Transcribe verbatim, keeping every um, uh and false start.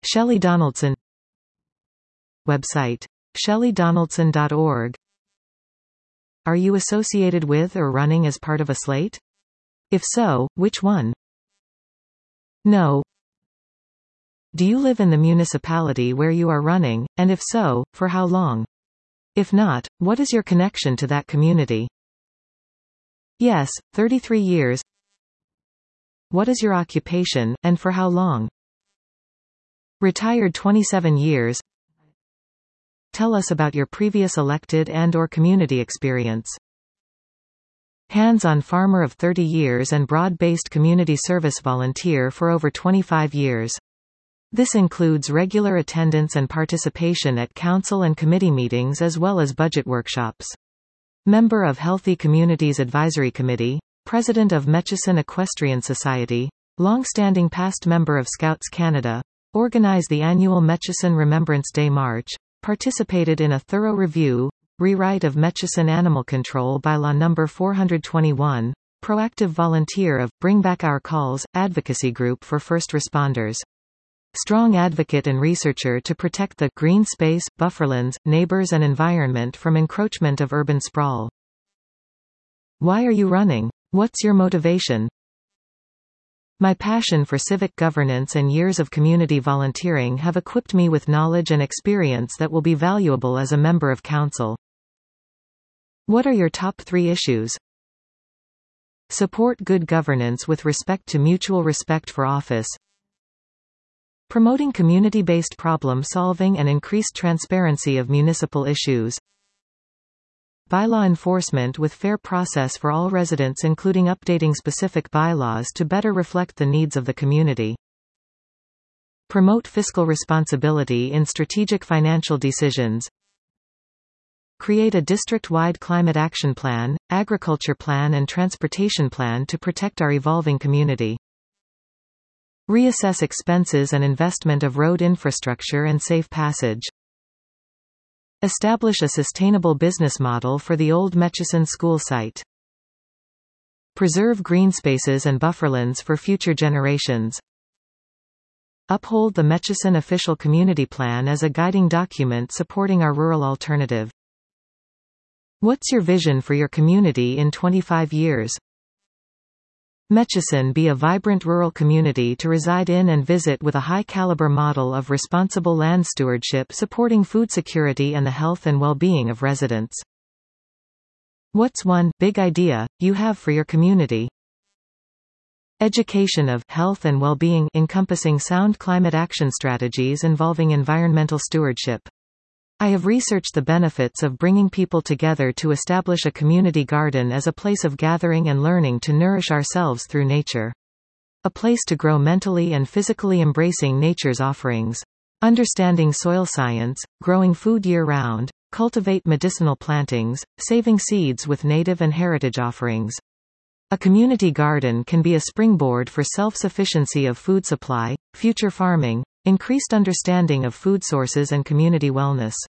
Shelley Donaldson. Website: shelley donaldson dot org. Are you associated with or running as part of a slate? If so, which one? No. Do you live in the municipality where you are running, and if so, for how long? If not, what is your connection to that community? Yes, thirty-three years. What is your occupation, and for how long? Retired twenty-seven years. Tell us about your previous elected and/or community experience. Hands-on farmer of thirty years and broad-based community service volunteer for over twenty-five years. This includes regular attendance and participation at council and committee meetings as well as budget workshops. Member of Healthy Communities Advisory Committee, President of Metchison Equestrian Society, long-standing past member of Scouts Canada, organized the annual Metchison Remembrance Day March, participated in a thorough review, rewrite of Metchison Animal Control Bylaw number four hundred twenty-one, proactive volunteer of Bring Back Our Calls advocacy group for first responders. Strong advocate and researcher to protect the green space, bufferlands, neighbors and environment from encroachment of urban sprawl. Why are you running? What's your motivation? My passion for civic governance and years of community volunteering have equipped me with knowledge and experience that will be valuable as a member of council. What are your top three issues? Support good governance with respect to mutual respect for office. Promoting community-based problem-solving and increased transparency of municipal issues. Bylaw enforcement with fair process for all residents, including updating specific bylaws to better reflect the needs of the community. Promote fiscal responsibility in strategic financial decisions. Create a district-wide climate action plan, agriculture plan and transportation plan to protect our evolving community. Reassess expenses and investment of road infrastructure and safe passage. Establish a sustainable business model for the old Metchison school site. Preserve green spaces and bufferlands for future generations. Uphold the Metchison Official Community Plan as a guiding document supporting our rural alternative. What's your vision for your community in twenty-five years? Metchison be a vibrant rural community to reside in and visit with a high-caliber model of responsible land stewardship supporting food security and the health and well-being of residents. What's one big idea you have for your community? Education of health and well-being encompassing sound climate action strategies involving environmental stewardship. I have researched the benefits of bringing people together to establish a community garden as a place of gathering and learning to nourish ourselves through nature. A place to grow mentally and physically, embracing nature's offerings. Understanding soil science, growing food year-round, cultivate medicinal plantings, saving seeds with native and heritage offerings. A community garden can be a springboard for self-sufficiency of food supply, future farming, increased understanding of food sources and community wellness.